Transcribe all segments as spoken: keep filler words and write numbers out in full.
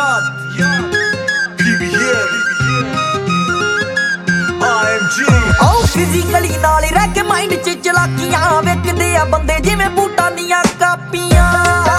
Yacht, P B M, I M G। ਆਓ physically ਨਾਲ ਹੀ ਰਹਿ ਕੇ ਮਾਈਂਡ 'ਚ ਚਲਾਕੀਆਂ ਵੇਖਦੇ ਆ ਬੰਦੇ ਜਿਵੇਂ ਬੂਟਾਂ ਦੀਆਂ ਕਾਪੀਆਂ।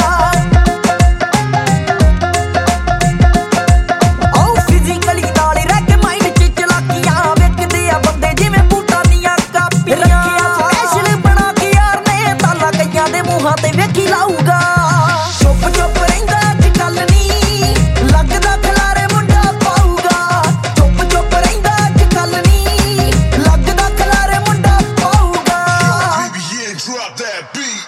ਆਓ ਫਿਜ਼ੀਕਲੀ ਨਾਲ ਹੀ ਰਹਿ ਕੇ ਮਾਈਂਡ 'ਚ ਚਲਾਕੀਆਂ ਵੇਖਦੇ ਆ ਬੰਦੇ ਜਿਵੇਂ ਬੂਟਾਂ ਦੀਆਂ ਕਾਪੀਆਂ। ਰੱਖਿਆ ਸਪੈਸ਼ਲ ਬਣਾ ਕੇ ਯਾਰ ਨੇ ਤਾਲਾ ਕਈਆਂ ਦੇ ਮੂੰਹਾਂ ਤੇ ਵੇਖੀ ਲਾਊਗਾ। ਚੁੱਪ ਚੁੱਪ ਰਹਿੰਦਾ ਅੱਜ ਕੱਲ ਨੀ ਲੱਗਦਾ ਖਲਾਰੇ ਮੁੰਡਾ ਪਾਊਗਾ। ਚੁੱਪ ਚੁੱਪ ਰਹਿੰਦਾ ਅੱਜ ਕੱਲ ਨੀ ਲੱਗਦਾ ਖਲਾਰੇ ਮੁੰਡਾ ਪਾਊਗਾ। P B M, drop that beat।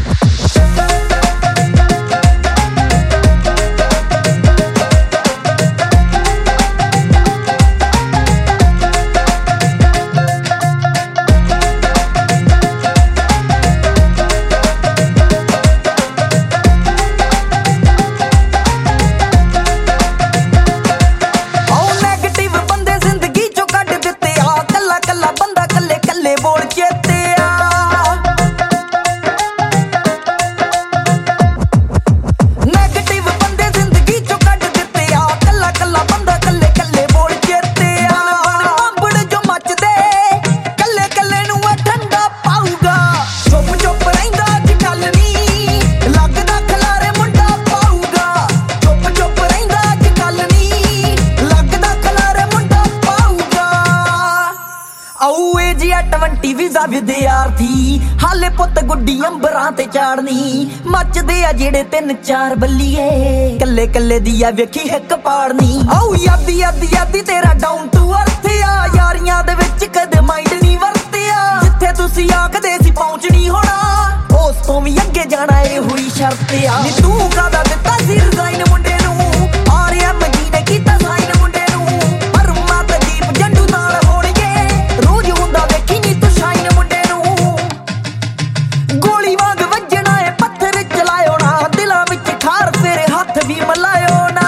Twenty visa ਵਿਦਿਆਰਥੀ ਹਾਲੇ ਪੁੱਤ ਗੁੱਡੀ ਅੰਬਰਾਂ ਤੇ ਚਾੜਨੀ ਮੱਚਦੇ ਆ ਜਿਹੜੇ ਤਿੰਨ ਚਾਰ ਬੱਲੀਏ ਕੱਲੇ ਕੱਲੇ ਦੀ ਆ ਵੇਖੀ ਹਿੱਕ ਪਾੜਨੀ। ਆਉ ਯਾਦੀ ਯਾਦੀ ਯਾਦੀ ਤੇਰਾ ਡਾਊਨ ਟੂ ਅਰਥ ਆ ਯਾਰੀਆਂ ਦੇ ਵਿੱਚ ਕਦੇ ਮਾਈਂਡ ਨਹੀਂ ਵਰਤਿਆ। ਜਿੱਥੇ ਤੁਸੀਂ ਆਖਦੇ ਸੀ ਪਹੁੰਚਣੀ ਹੋਣਾ ਉਸ ਤੋਂ ਵੀ ਅੱਗੇ ਜਾਣਾ ਇਹ ਹੋਈ ਸ਼ਰਤ ਆ। ਨੀ ਤੂੰ ਕਾਹਦਾ ਦਿੱਤਾ ਸੀ ਰਿਜ਼ਾਈਨ ਮੁੰਡੇ ਨੂੰ ਆਰ ਐਮ ਜੀ ਨੇ ਕੀਤਾ ਸਾਈਨ ਮੁੰਡੇ ਨੂੰ ਪਰ ਮਾਤਾ ਦੀਪ ਜੰਡੂ ਨਾਲ ਹੋਣਗੇ ਰੋਜ਼ ਹੁੰਦਾ ਵੇਖੀ ਨੀ ਤੂੰ ਸ਼ਾਈਨ ਮੁੰਡੇ ਨੂੰ। ਗੋਲੀ ਵਾਂਗ ਵੱਜਣਾ ਏ ਪੱਥਰ ਚਲਾਇਓ ਨਾ ਦਿਲਾਂ ਵਿੱਚ ਖਾਰ ਫੇਰੇ ਹੱਥ ਵੀ ਮਲਾਇਓ ਨਾ।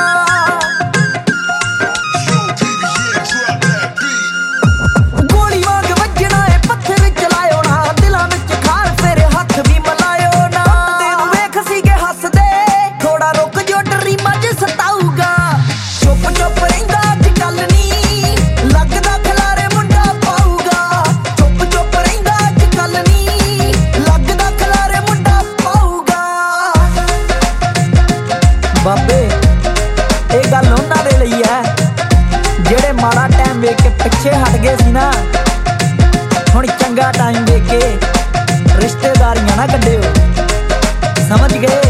ਗੋਲੀ ਵਾਂਗ ਵੱਜਣਾ ਏ ਪੱਥਰ ਚਲਾਇਓ ਨਾ ਦਿਲਾਂ ਵਿੱਚ ਖਾਰ ਫੇਰੇ ਹੱਥ ਵੀ ਮਲਾਇਓ ਨਾ। ਤੈਨੂੰ ਵੇਖ ਸੀਗੇ ਹੱਸਦੇ ਥੋੜਾ ਰੁਕ ਜੋ ਡਰੀਮਾਂ 'ਚ ਸਤਾਊਗਾ। ਚੁੱਪ ਚੁੱਪ ਰਹਿੰਦਾ ਅੱਜ ਕੱਲ ਨੀ ਲੱਗਦਾ ਖਲਾਰੇ ਮੁੰਡਾ ਪਾਊਗਾ। ਚੁੱਪ ਚੁੱਪ ਰਹਿੰਦਾ ਅੱਜ ਕੱਲ ਨੀ ਲੱਗਦਾ ਖਲਾਰੇ ਮੁੰਡਾ ਪਾਊਗਾ। ਬਾਬੇ ਇਹ ਗੱਲ ਉਹਨਾਂ ਦੇ ਲਈ ਐ ਜਿਹੜੇ ਮਾੜਾ ਟਾਈਮ ਵੇਖ ਕੇ ਪਿੱਛੇ ਹਟ ਗਏ ਸੀ ਨਾ ਹੁਣ ਚੰਗਾ ਟਾਈਮ ਵੇਖ ਕੇ ਰਿਸ਼ਤੇਦਾਰੀਆਂ ਨਾ ਕੱਢਿਓ ਸਮਝ ਗਏ।